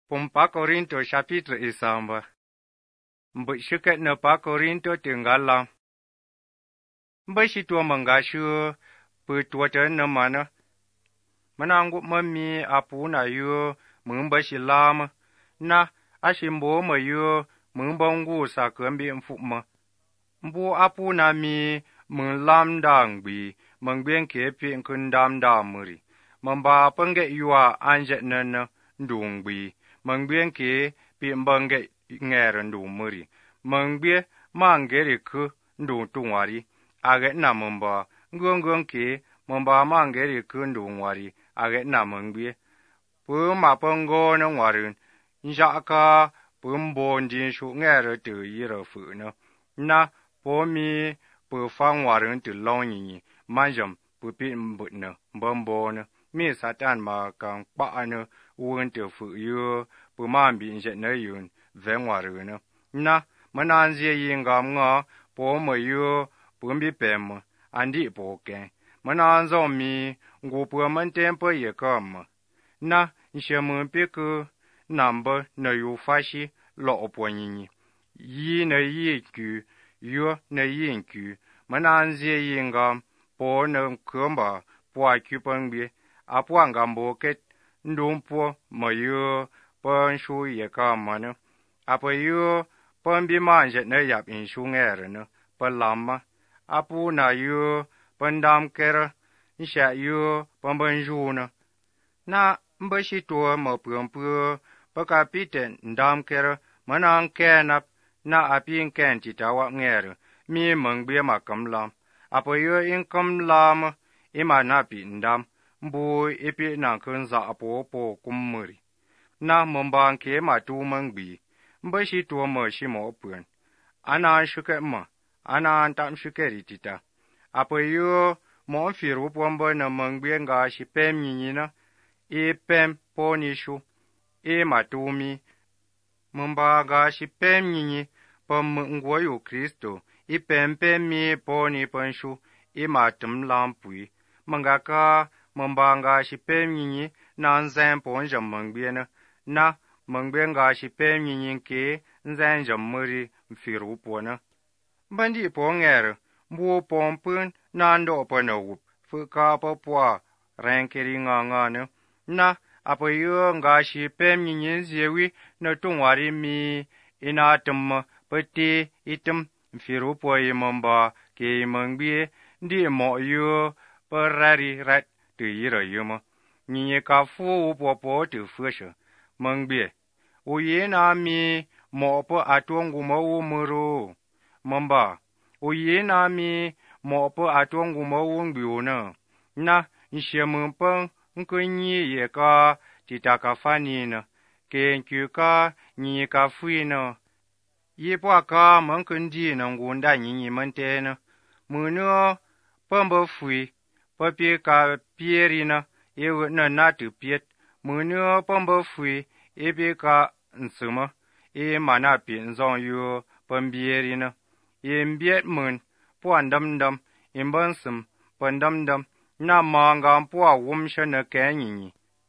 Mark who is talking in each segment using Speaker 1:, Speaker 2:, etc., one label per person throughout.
Speaker 1: Pompa Corinto chapitre isamba. Mbushuket na pa Corinto tinggalam. Mbashitua mangashu putuata na mana. Manangu mami apu na yu mumbashi na ashimbo ma yu mumbangu sa kambi mfuma. Mbu apu na mi munglam dangbi mungbian kepi nkundam damuri. Mamba penge yua anjet nana ndungbi. Mungbian ke pi mbange ngere ndumuri. Mungbie mangeri ku ndungtungwari. Age na mamba ngung ke mamba mangeri ku ndungwari. Age na mungbie. Pu ma pongo na ngwarun. Njaka pu mbondi shu ngere tu yira fu na. Na po mi pu fangwarun tu long nyi. Manjam pu pi mbut na mbambo na. Mi satan ma kang pa na uun tu fu yu pu mambi njet na yun vengwarun na mananzie yingam nga po mo yu pu mbi pem andi po ken mananzo mi ngu pu man tempo ye kam na nshemu pi ku namba na yu fashi lo opo nyi yi na yi ku yu na yin ku mananzie yingam po na kumba po akupangbi apwa ngambo ket ndumpo mo yu pon shu ye kamana apo yu pon bi manje na yap in shu ngere na palama apu na yu pandam kera nsha yu pambanjuna na mbashi to mo pumpu paka piten ndam kera manang kenap na apin ken titawa ngere mi mangbe makamlam apo yu in kamlam imana pi ndam mbu ipi na kunza apo po kumuri na mambang ke matu mangbi mbashi to mo shimo pun ana shuke ma ana tam shuke ritita apo yu mo firu pombo na mangbi nga shi pem nyina e pem poni shu e matumi mamba ga shi pem nyini pom ngwoyu kristo e pem mi poni ponshu e matum lampui manga ka mamba ga shi pem nyini na nzem ponja mangbi na mangbe nga shi pem nyinyin ke nzan jammuri mfiru pona bandi po ngere mbu pompun na ndo pona wup fuka popwa renkeri nga na apo yu nga shi pem nyinyin zewi na tungwari mi ina tum pati itum mfiru po yimamba ke mangbe ndi mo yu parari rat tu yira yuma nyinyi ka fu upo po tu fusha mangbe uye na mi mo po atongu mo muru mamba uye na mi mo po atongu mo ngbiuna na nshemu pang nkunyi ye ka titaka fanina kenkyu ka nyi ka fuina ye po ka mankundi na ngunda nyi mantena muno pamba fui papi ka pierina ye na natu piet muno pamba fui ebe ka nsuma e mana pi nzong yu pambierina e mbiet mun po andam imbansum pandam na manga po awumsha na kenyi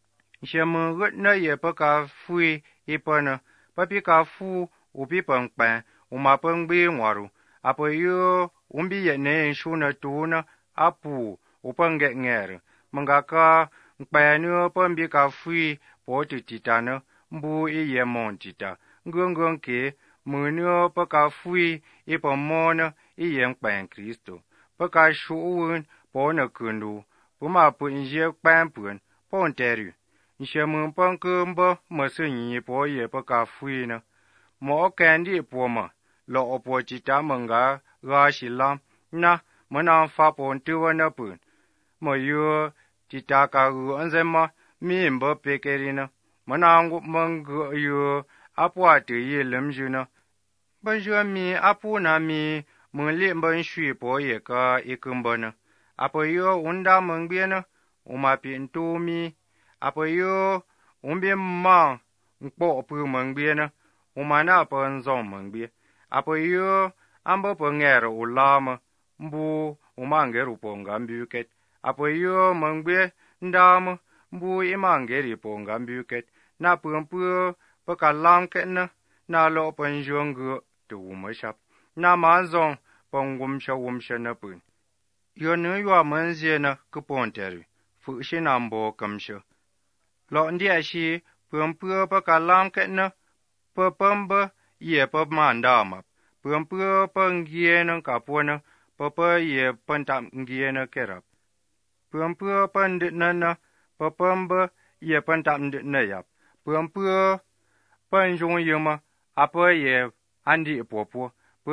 Speaker 1: shemu gut na ye pa ka fui e pana papi ka fu upi pangpan uma pangbi ngwaru apo yu umbi ye ne shu na tuna apu upange ngere mangaka nkpanu pambi ka fui po titana mbu iye montita ngungun ke munyo paka fui ipamona iye nkpan kristo paka shuun pona kundu puma punje kpampun ponteru nshemun pankumba masunyi po ye paka fui na mo kandi poma lo opotita manga gashilam na mana fa pontuwa na pun moyo titaka gu anzema mi mba pekerina manangu mangu yu apwa te ye lemjuna banjua mi apu na mi muli mban shui po ye ka ikumbana apo yu unda mangbiena umapi ntumi apo yu umbi ma nkpo pu mangbiena umana pa nzong mangbie apo yu amba pa ngere ulama mbu umangeru po ngambuket apo yu mangbie ndam mbu imangeri po ngambuket na pumpu bơ cả lam kết na lộ bần dương ngựa tù mới sắp na má dòng bông wum sha na bùn yo nữ yo mân dìa na cứ bồn tèri phụ shi nam bồ cầm sha lộ đi shi bữa bơ cả lam kết bơ bơ ye bơ man đa mập bữa bơ ngie na cả buồn bơ ye bơ tạm ngie na kerap bữa bơ đứt na bơ ye bơ tạm đứt na yap bữa bơ dùng ye ma bơ ye andi bố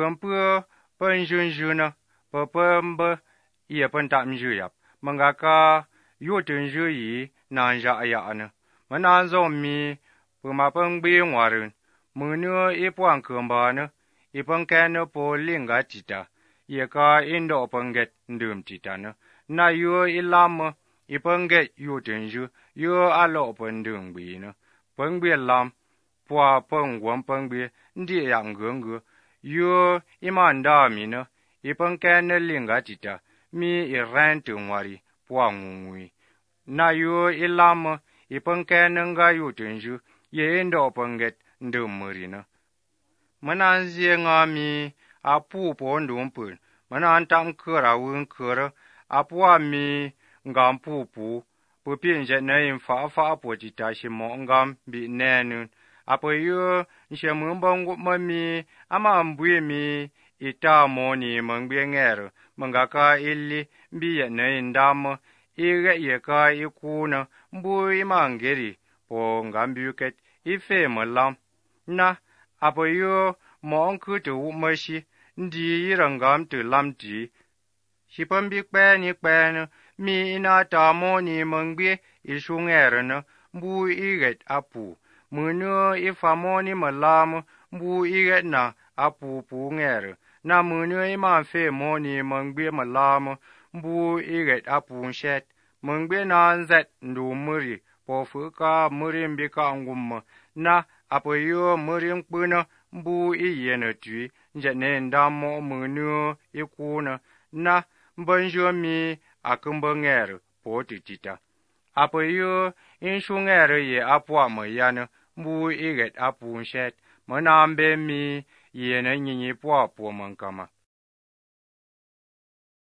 Speaker 1: bữa dùng na bơ ye bơ tạm dùng yap mangaka yu từng dùng yi nan ya na mana zo mi ma bơ bi ngwarun mu nu ipuang kumba na ipang kano po linga tita ye ka indo panget ndum tita na yu ilam ipanget yu tenju yu alo pandung bi na pangbi lam pwa pangwam pangbi ndi yang gung yu imanda mi na ipang kano linga tita mi iran tungwari pwa ngui na yu ilam ipang kano nga yu tenju ye indo panget ndum muri na mana zie nga mi a pu po ndum pun mana tam kera wun kera a pu mi ngam pu pu pin je na in fa po ti ta shi mo ngam bi ne nu a po yu she mun bang ma mi ama mbui mi ita mo ni mang bi nger manga ka illi bi ye na in dam i ge ye ka i ku na mbui mangeri po ngam bi ket i fe mo lam na apo yu mong ku tu ma shi ndi rangam tu lam ti shi pam bi pe ni mi na ta mo ni mong bi i shu nger na bu i get apu mu nu i fa mo ni ma lam bu i get na apu nger na mu nu i ma fe mo ni mong bi ma lam bu i get apu shet mong bi na zet ndu muri po fu ka muri bi ka ngum na apo yu murim puna bu i yene tui jene ndamo munu i kuna na banjo mi akumba nger po titita apo yu inshu nger ye apo amayana bu i get apu shet manambe mi yene nyinyi po mankama